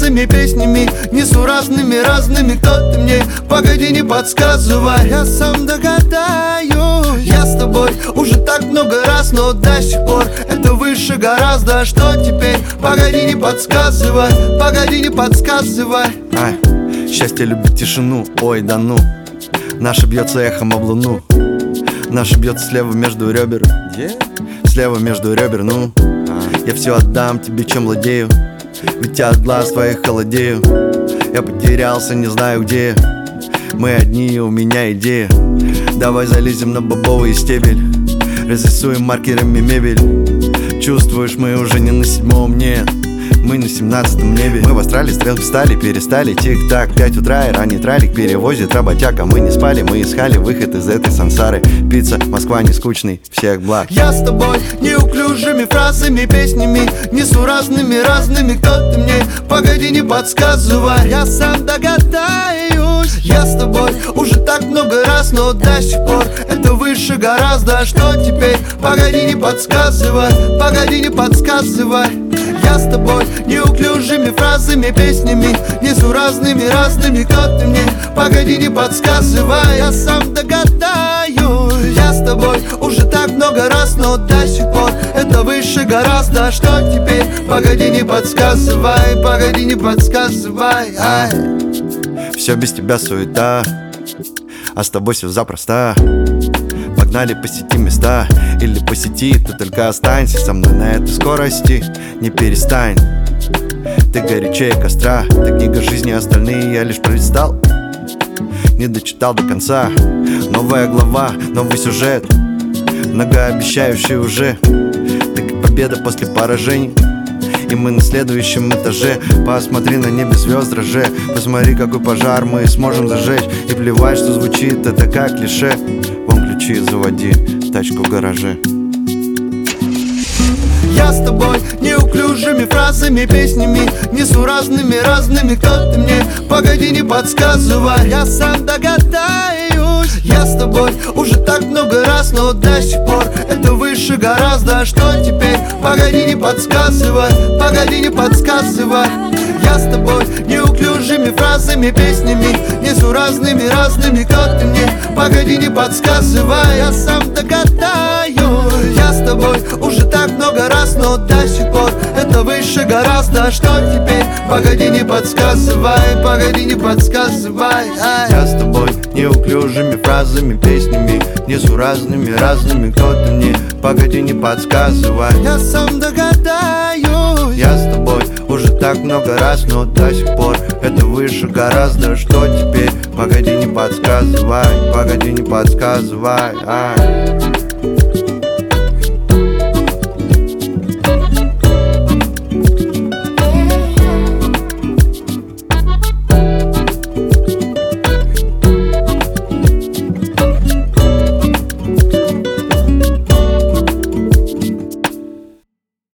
фразами, песнями несуразными, разными. Кто ты мне? Погоди, не подсказывай, я сам догадаюсь. Я с тобой уже так много раз, но до сих пор это выше гораздо. Что теперь? Погоди, не подсказывай, погоди, не подсказывай. Счастье любит тишину, ой да ну. Наша бьется эхом об луну. Наша бьется слева между ребер. Слева между ребер, ну. Я все отдам тебе, чем владею, ведь я от глаз твоих холодею. Я потерялся, не знаю где. Мы одни, у меня идея. Давай залезем на бобовый стебель, разрисуем маркерами мебель. Чувствуешь, мы уже не на 7-м, нет, мы на 17-м небе. Мы в астрале, стрелки встали, перестали. Тик-так, 5 утра и ранний тралик перевозит работяга. Мы не спали, мы искали выход из этой сансары. Пицца, Москва не скучный, всех благ. Я с тобой неуклюжими фразами, песнями несуразными, разными. Кто ты мне? Погоди, не подсказывай, я сам догадаюсь. Я с тобой уже так много раз, но до сих пор это выше гораздо. Что теперь? Погоди, не подсказывай, погоди, не подсказывай. Я с тобой неуклюжими фразами, песнями несуразными, разными. Кто ты мне? Погоди, не подсказывай, я сам догадаюсь. Я с тобой уже так много раз, но до сих пор это выше гораздо. Что теперь? Погоди, не подсказывай, погоди, не подсказывай. Все без тебя суета, а с тобой все запросто. Погнали, посети места, или посети, ты только останься со мной на этой скорости. Не перестань, ты горячее костра. Ты книга жизни, остальные я лишь пролистал, не дочитал до конца. Новая глава, новый сюжет, многообещающий уже. Ты как победа после поражений, и мы на следующем этаже. Посмотри на небе звезд дрожжи, посмотри, какой пожар мы сможем зажечь. И плевать, что звучит это как клише. Вон ключи, заводи тачку в гараже. Я с тобой неуклюжими фразами, песнями несуразными, разными. Кто ты мне? Погоди, не подсказывай, я сам догадаюсь. Я с тобой уже так много раз, но до сих пор это выше гораздо. Что теперь? Погоди, не подсказывай, погоди, не подсказывай. Я с тобой неуклюжими фразами, песнями несуразными, разными. Кто ты мне? Погоди, не подсказывай, я сам догадаюсь. Я с тобой уже так много раз, но до сих пор это выше гораздо. Что теперь? Погоди, не подсказывай, погоди, не подсказывай. Я с тобой неуклюжими фразами, песнями несуразными, разными. Кто ты мне? Погоди, не подсказывай, я сам догадаюсь. Я с тобой уже так много раз, но до сих пор это выше гораздо. Что теперь? Погоди, не подсказывай, погоди, не подсказывай.